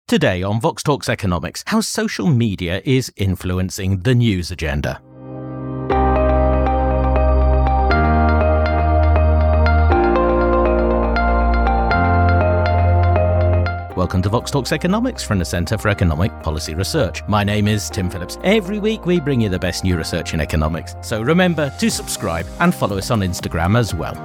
Today on Vox Talks Economics, how social media is influencing the news agenda. Welcome to Vox Talks Economics from the Centre for Economic Policy Research. My name is Tim Phillips. Every week we bring you the best new research in economics. So remember to subscribe and follow us on Instagram as well.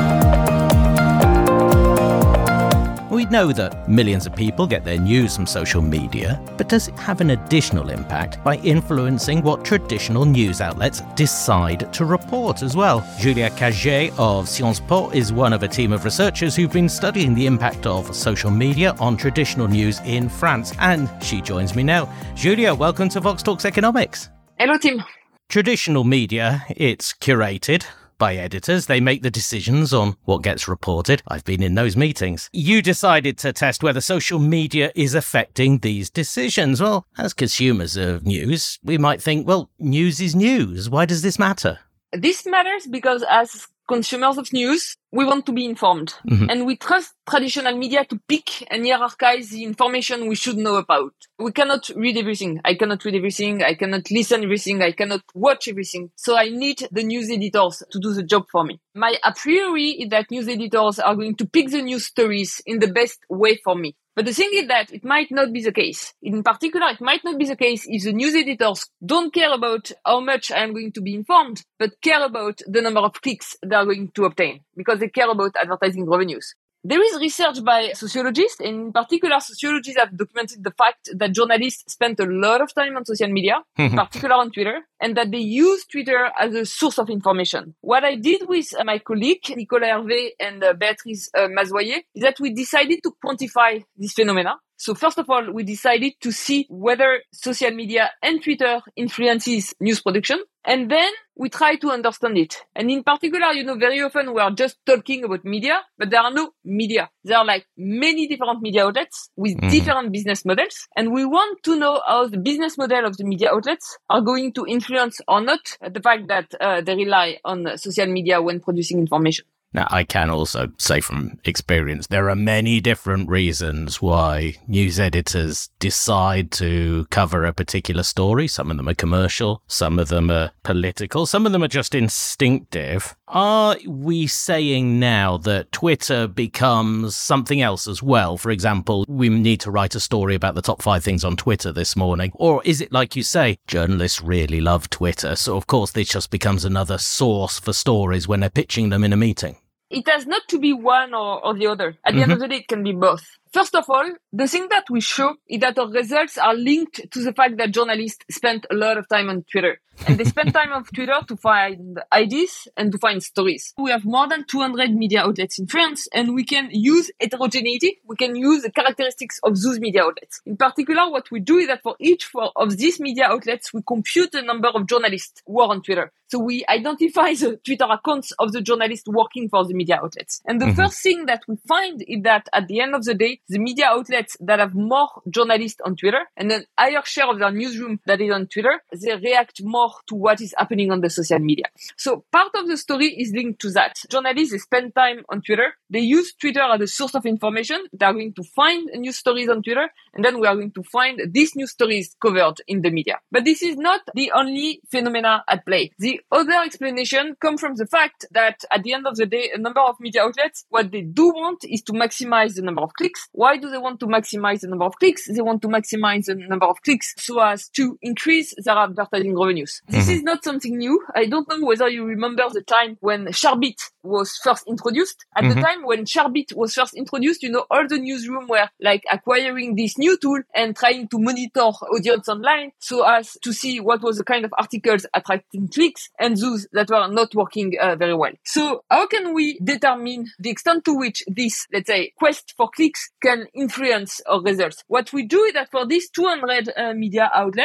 We know that millions of people get their news from social media, but does it have an additional impact by influencing what traditional news outlets decide to report as well? Julia Cagé of Sciences Po is one of a team of researchers who've been studying the impact of social media on traditional news in France, and she joins me now. Julia, welcome to Vox Talks Economics. Hello, Tim. Traditional media, it's curated by editors. They make the decisions on what gets reported. I've been in those meetings. You decided to test whether social media is affecting these decisions. Well, as consumers of news, we might think, well, news is news. Why does this matter? This matters because as consumers of news, we want to be informed. And we trust traditional media to pick and hierarchize the information we should know about. We cannot read everything. I cannot read everything. I cannot listen everything. I cannot watch everything. So I need the news editors to do the job for me. My a priori is that news editors are going to pick the news stories in the best way for me. But the thing is that it might not be the case. In particular, it might not be the case if the news editors don't care about how much I am going to be informed, but care about the number of clicks they are going to obtain, because they care about advertising revenues. There is research by sociologists, and in particular, sociologists have documented the fact that journalists spend a lot of time on social media, in particular on Twitter, and that they use Twitter as a source of information. What I did with my colleague, Nicolas Hervé and Béatrice Mazoyer, is that we decided to quantify this phenomena. So first of all, we decided to see whether social media and Twitter influences news production. And then we try to understand it. And in particular, very often we are just talking about media, but there are no media. There are like many different media outlets with different business models. And we want to know how the business model of the media outlets are going to influence or not the fact that they rely on social media when producing information. Now, I can also say from experience, there are many different reasons why news editors decide to cover a particular story. Some of them are commercial, some of them are political, some of them are just instinctive. Are we saying now that Twitter becomes something else as well? For example, we need to write a story about the top 5 things on Twitter this morning. Or is it like you say, journalists really love Twitter, so of course this just becomes another source for stories when they're pitching them in a meeting? It has not to be one or the other. At the end of the day, it can be both. First of all, the thing that we show is that our results are linked to the fact that journalists spend a lot of time on Twitter. And they spend time on Twitter to find ideas and to find stories. We have more than 200 media outlets in France, and we can use heterogeneity. We can use the characteristics of those media outlets. In particular, what we do is that for each of these media outlets, we compute the number of journalists who are on Twitter. So we identify the Twitter accounts of the journalists working for the media outlets. And the first thing that we find is that at the end of the day, the media outlets that have more journalists on Twitter and a higher share of their newsroom that is on Twitter, they react more to what is happening on the social media. So part of the story is linked to that. Journalists, they spend time on Twitter. They use Twitter as a source of information. They are going to find news stories on Twitter, and then we are going to find these news stories covered in the media. But this is not the only phenomena at play. The other explanation comes from the fact that at the end of the day, a number of media outlets, what they do want is to maximize the number of clicks. Why do they want to maximize the number of clicks? They want to maximize the number of clicks so as to increase their advertising revenues. This is not something new. I don't know whether you remember the time when Sharbit was first introduced. At the time when Sharbit was first introduced, all the newsroom were like acquiring this new tool and trying to monitor audience online so as to see what was the kind of articles attracting clicks and those that were not working very well. So how can we determine the extent to which this, let's say, quest for clicks can influence our results? What we do is that for these 200 media outlets,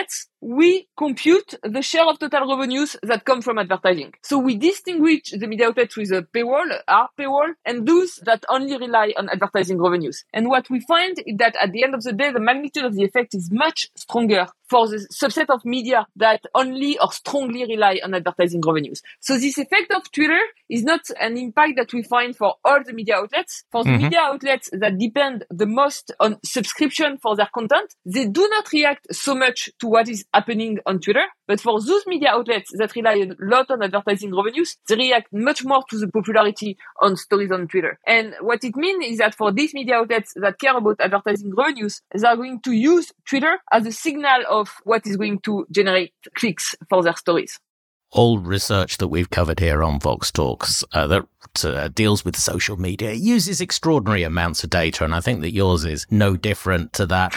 we compute the share of total revenues that come from advertising. So we distinguish the media outlets with a paywall, our paywall, and those that only rely on advertising revenues. And what we find is that at the end of the day, the magnitude of the effect is much stronger for the subset of media that only or strongly rely on advertising revenues. So this effect of Twitter is not an impact that we find for all the media outlets. For the media outlets that depend the most on subscription for their content, they do not react so much to what is happening on Twitter. But for those media outlets that rely a lot on advertising revenues, they react much more to the popularity on stories on Twitter. And what it means is that for these media outlets that care about advertising revenues, they are going to use Twitter as a signal of what is going to generate clicks for their stories. All research that we've covered here on Vox Talks that deals with social media uses extraordinary amounts of data, and I think that yours is no different to that.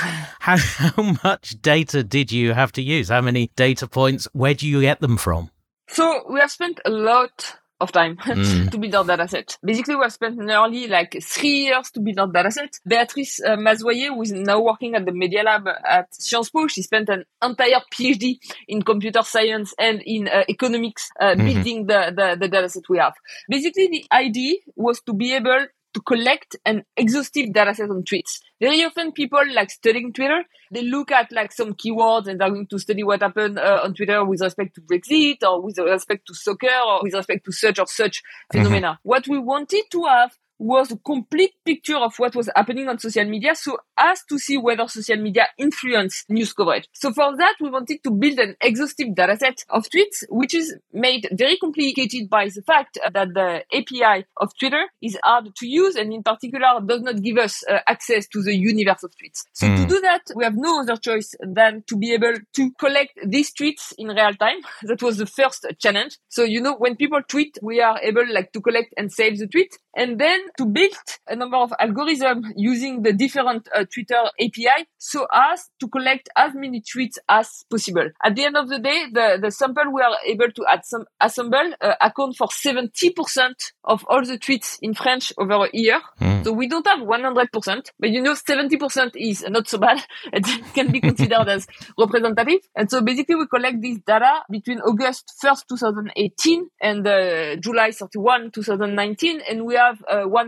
How much data did you have to use? How many data points? Where do you get them from? So we have spent a lot of time to build our dataset. Basically, we have spent nearly 3 years to build our dataset. Beatrice Mazoyer, who is now working at the Media Lab at Sciences Po, she spent an entire PhD in computer science and in economics building the dataset we have. Basically, the idea was to be able to collect an exhaustive dataset on tweets. Very often people studying Twitter, they look at some keywords and they're going to study what happened on Twitter with respect to Brexit or with respect to soccer or with respect to such or such phenomena. What we wanted to have was a complete picture of what was happening on social media so as to see whether social media influence news coverage. So for that, we wanted to build an exhaustive dataset of tweets, which is made very complicated by the fact that the API of Twitter is hard to use and in particular does not give us access to the universe of tweets. So to do that, we have no other choice than to be able to collect these tweets in real time. That was the first challenge. So, when people tweet, we are able to collect and save the tweet. And then to build a number of algorithms using the different Twitter API so as to collect as many tweets as possible. At the end of the day, the sample we are able to assemble account for 70% of all the tweets in French over a year. So we don't have 100%, but 70% is not so bad. It can be considered as representative. And so basically we collect this data between August 1st, 2018 and July 31, 2019, and we have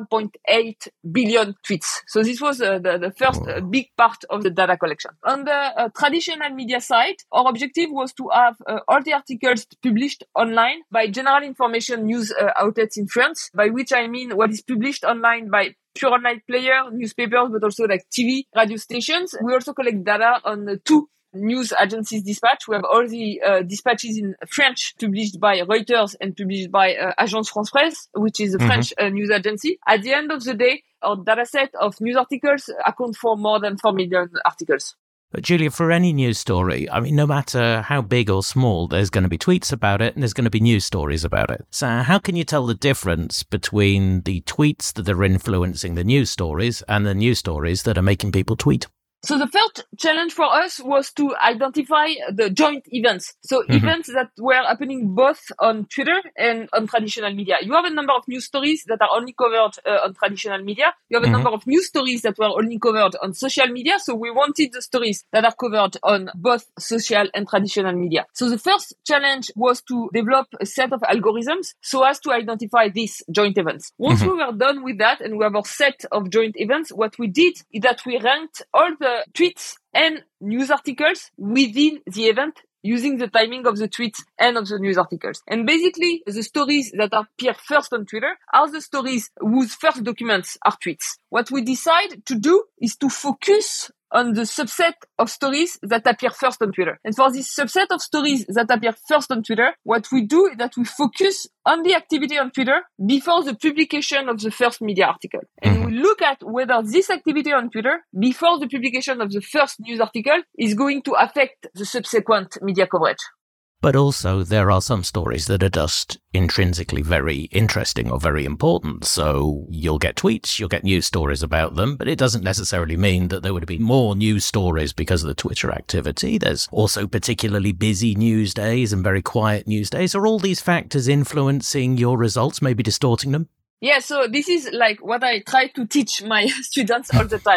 1.8 billion tweets. So this was the first big part of the data collection. On the traditional media side, our objective was to have all the articles published online by general information news outlets in France, by which I mean what is published online by pure online player, newspapers, but also TV, radio stations. We also collect data on 2 news agencies dispatch. We have all the dispatches in French published by Reuters and published by Agence France Presse, which is a French news agency. At the end of the day, our dataset of news articles account for more than 4 million articles. But Julia, for any news story, no matter how big or small, there's going to be tweets about it and there's going to be news stories about it. So how can you tell the difference between the tweets that are influencing the news stories and the news stories that are making people tweet? So the first challenge for us was to identify the joint events. So events that were happening both on Twitter and on traditional media. You have a number of news stories that are only covered on traditional media. You have a number of news stories that were only covered on social media. So we wanted the stories that are covered on both social and traditional media. So the first challenge was to develop a set of algorithms so as to identify these joint events. Once we were done with that and we have our set of joint events, what we did is that we ranked all the tweets and news articles within the event using the timing of the tweets and of the news articles. And basically, the stories that appear first on Twitter are the stories whose first documents are tweets. What we decide to do is to focus on the subset of stories that appear first on Twitter. And for this subset of stories that appear first on Twitter, what we do is that we focus on the activity on Twitter before the publication of the first media article. And we look at whether this activity on Twitter before the publication of the first news article is going to affect the subsequent media coverage. But also there are some stories that are just intrinsically very interesting or very important. So you'll get tweets, you'll get news stories about them, but it doesn't necessarily mean that there would be more news stories because of the Twitter activity. There's also particularly busy news days and very quiet news days. Are all these factors influencing your results, maybe distorting them? Yeah, so this is what I try to teach my students all the time.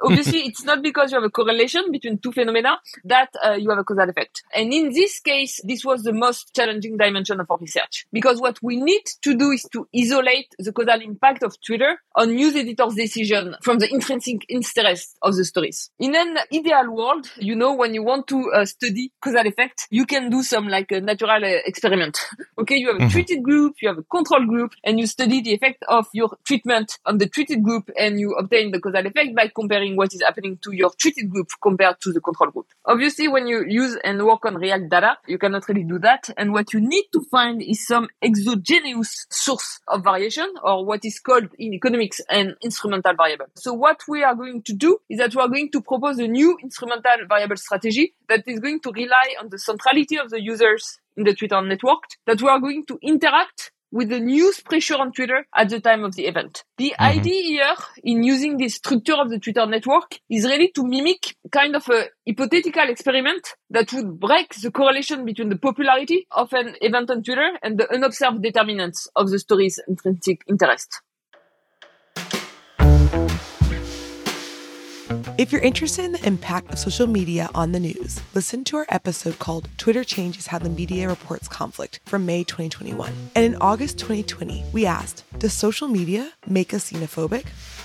obviously it's not because you have a correlation between two phenomena that you have a causal effect. And in this case, this was the most challenging dimension of our research, because what we need to do is to isolate the causal impact of Twitter on news editors' decision from the intrinsic interest of the stories. In an ideal world, when you want to study causal effect, you can do some like a natural experiment. Okay, you have a treated group, you have a control group, and you study the effect of your treatment on the treated group, and you obtain the causal effect by comparing what is happening to your treated group compared to the control group. Obviously, when you use and work on real data, you cannot really do that. And what you need to find is some exogenous source of variation, or what is called in economics an instrumental variable. So what we are going to do is that we are going to propose a new instrumental variable strategy that is going to rely on the centrality of the users in the Twitter network, that we are going to interact with the news pressure on Twitter at the time of the event. The idea here in using this structure of the Twitter network is really to mimic kind of a hypothetical experiment that would break the correlation between the popularity of an event on Twitter and the unobserved determinants of the story's intrinsic interest. If you're interested in the impact of social media on the news, listen to our episode called Twitter Changes How the Media Reports Conflict from May 2021. And in August 2020, we asked, does social media make us xenophobic?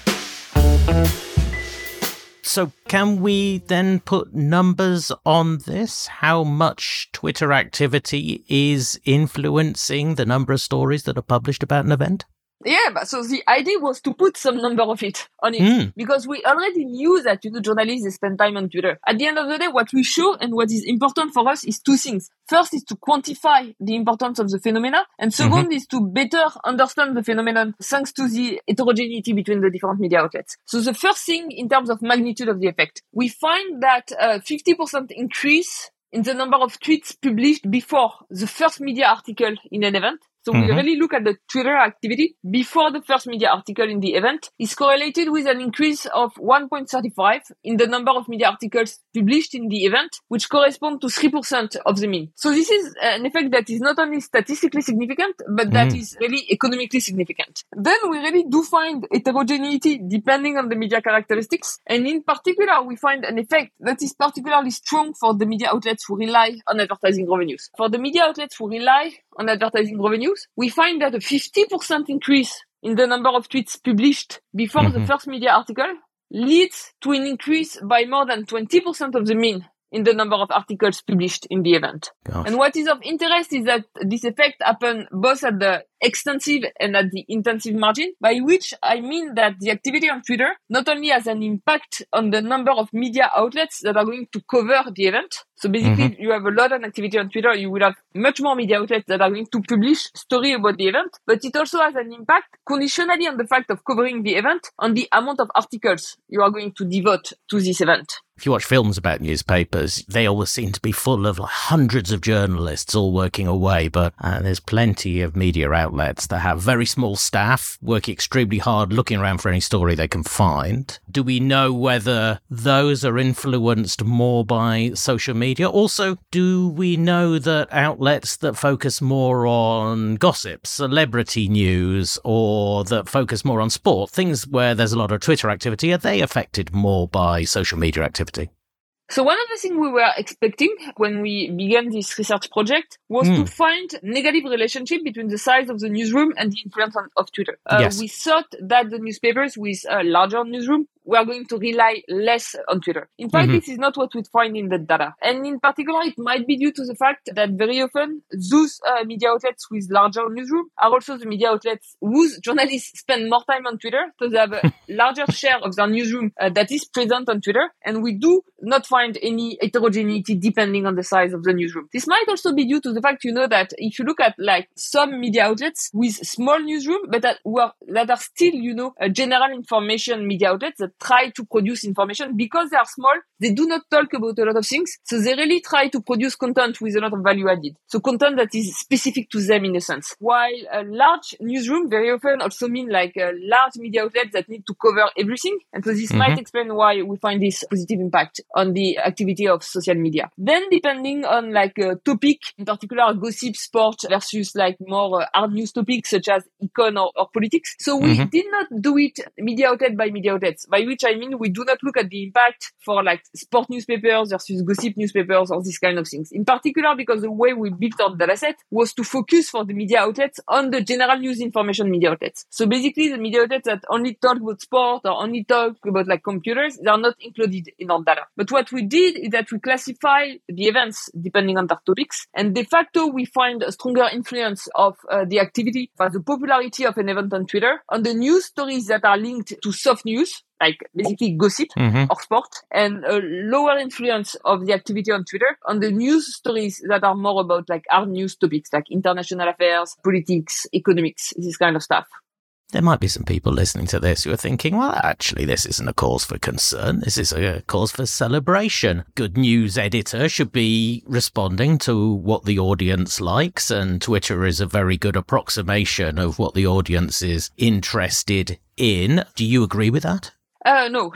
So can we then put numbers on this? How much Twitter activity is influencing the number of stories that are published about an event? Yeah, but so the idea was to put some number of it on it, because we already knew that, journalists, they spend time on Twitter. At the end of the day, what we show and what is important for us is two things. First is to quantify the importance of the phenomena, and second is to better understand the phenomenon thanks to the heterogeneity between the different media outlets. So the first thing in terms of magnitude of the effect, we find that 50% increase in the number of tweets published before the first media article in an event. So we really look at the Twitter activity before the first media article in the event is correlated with an increase of 1.35 in the number of media articles published in the event, which correspond to 3% of the mean. So this is an effect that is not only statistically significant, but that is really economically significant. Then we really do find heterogeneity depending on the media characteristics. And in particular, we find an effect that is particularly strong for the media outlets who rely on advertising revenues. For the media outlets who rely on advertising revenues, we find that a 50% increase in the number of tweets published before the first media article leads to an increase by more than 20% of the mean in the number of articles published in the event. Gosh. And what is of interest is that this effect happens both at the extensive and at the intensive margin, by which I mean that the activity on Twitter not only has an impact on the number of media outlets that are going to cover the event. So basically, you have a lot of activity on Twitter, you will have much more media outlets that are going to publish story about the event, but it also has an impact conditionally on the fact of covering the event on the amount of articles you are going to devote to this event. If you watch films about newspapers, they always seem to be full of hundreds of journalists all working away, but there's plenty of media outlets that have very small staff working extremely hard looking around for any story they can find. Do we know whether those are influenced more by social media? Also, do we know that outlets that focus more on gossip, celebrity news, or that focus more on sport, things where there's a lot of Twitter activity, are they affected more by social media activity? So one of the things we were expecting when we began this research project was to find negative relationship between the size of the newsroom and the influence of Twitter. Yes. We thought that the newspapers with a larger newsroom were going to rely less on Twitter. In fact, this is not what we find in the data. And in particular, it might be due to the fact that very often those media outlets with larger newsroom are also the media outlets whose journalists spend more time on Twitter. So they have a larger share of their newsroom that is present on Twitter. And we do not find any heterogeneity depending on the size of the newsroom. This might also be due to the fact, that if you look at like some media outlets with small newsroom, but that are still, general information media outlets that try to produce information, because they are small, they do not talk about a lot of things. So they really try to produce content with a lot of value added. So content that is specific to them in a sense. While a large newsroom very often also mean like a large media outlet that need to cover everything. And so this might explain why we find this positive impact on the activity of social media. Then depending on like a topic, in particular gossip, sport versus like more hard news topics such as econ or politics. So we did not do it media outlet by media outlets, by which I mean we do not look at the impact for like sport newspapers versus gossip newspapers or these kind of things. In particular, because the way we built our dataset was to focus for the media outlets on the general news information media outlets. So basically the media outlets that only talk about sport or only talk about like computers, they are not included in our data. But what we did is that we classify the events depending on their topics, and de facto we find a stronger influence of the activity, for the popularity of an event on Twitter, on the news stories that are linked to soft news, like basically gossip or sport, and a lower influence of the activity on Twitter on the news stories that are more about like hard news topics like international affairs, politics, economics, this kind of stuff. There might be some people listening to this who are thinking, well, actually, this isn't a cause for concern. This is a cause for celebration. Good news editor should be responding to what the audience likes, and Twitter is a very good approximation of what the audience is interested in. Do you agree with that? No.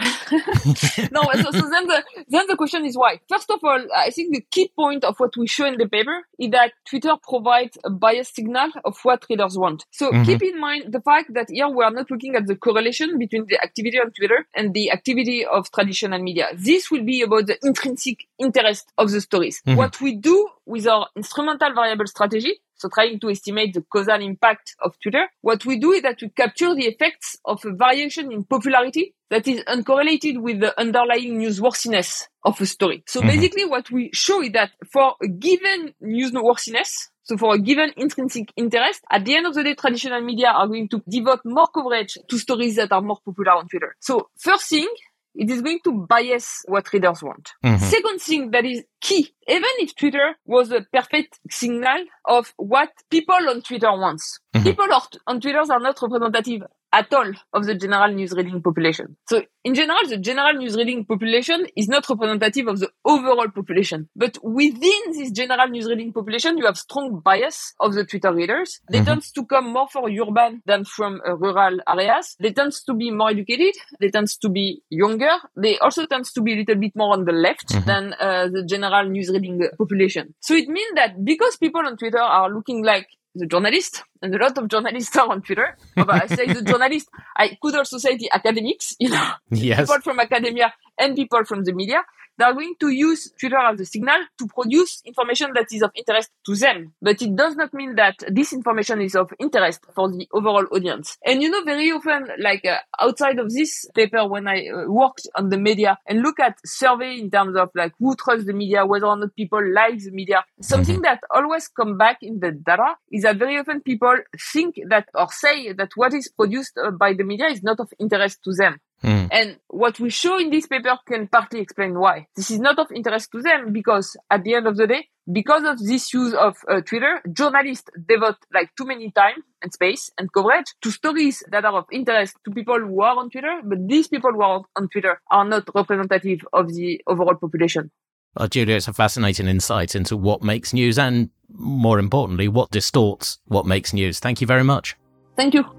No, so then the question is why? First of all, I think the key point of what we show in the paper is that Twitter provides a biased signal of what readers want. So keep in mind the fact that here we are not looking at the correlation between the activity on Twitter and the activity of traditional media. This will be about the intrinsic interest of the stories. What we do with our instrumental variable strategy, so trying to estimate the causal impact of Twitter, what we do is that we capture the effects of a variation in popularity that is uncorrelated with the underlying newsworthiness of a story. So basically what we show is that for a given newsworthiness, so for a given intrinsic interest, at the end of the day, traditional media are going to devote more coverage to stories that are more popular on Twitter. So first thing, it is going to bias what readers want. Second thing that is key, even if Twitter was a perfect signal of what people on Twitter wants, people on Twitter are not representative at all of the general news reading population. So in general, the general news reading population is not representative of the overall population. But within this general news reading population, you have strong bias of the Twitter readers. They tend to come more from urban than from rural areas. They tend to be more educated. They tend to be younger. They also tend to be a little bit more on the left than the general news reading population. So it means that because people on Twitter are looking like the journalist, and a lot of journalists are on Twitter. But I say the journalist, I could also say the academics, yes. People from academia and people from the media. They are going to use Twitter as a signal to produce information that is of interest to them. But it does not mean that this information is of interest for the overall audience. And very often, like outside of this paper, when I worked on the media and look at survey in terms of like who trusts the media, whether or not people like the media, something that always come back in the data is that very often people think that or say that what is produced by the media is not of interest to them. And what we show in this paper can partly explain why. This is not of interest to them because at the end of the day, because of this use of Twitter, journalists devote like too many time and space and coverage to stories that are of interest to people who are on Twitter, but these people who are on Twitter are not representative of the overall population. Well, Julia, it's a fascinating insight into what makes news and, more importantly, what distorts what makes news. Thank you very much. Thank you.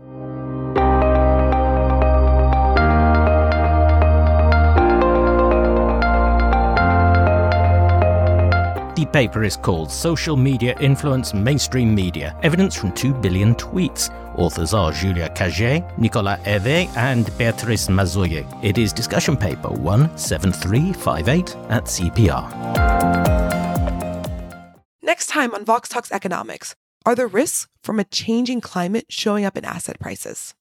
The paper is called Social Media Influence Mainstream Media, Evidence from 2 Billion Tweets. Authors are Julia Cagé, Nicolas Hervé, and Béatrice Mazoyer. It is discussion paper 17358 at CPR. Next time on Vox Talks Economics, are the risks from a changing climate showing up in asset prices?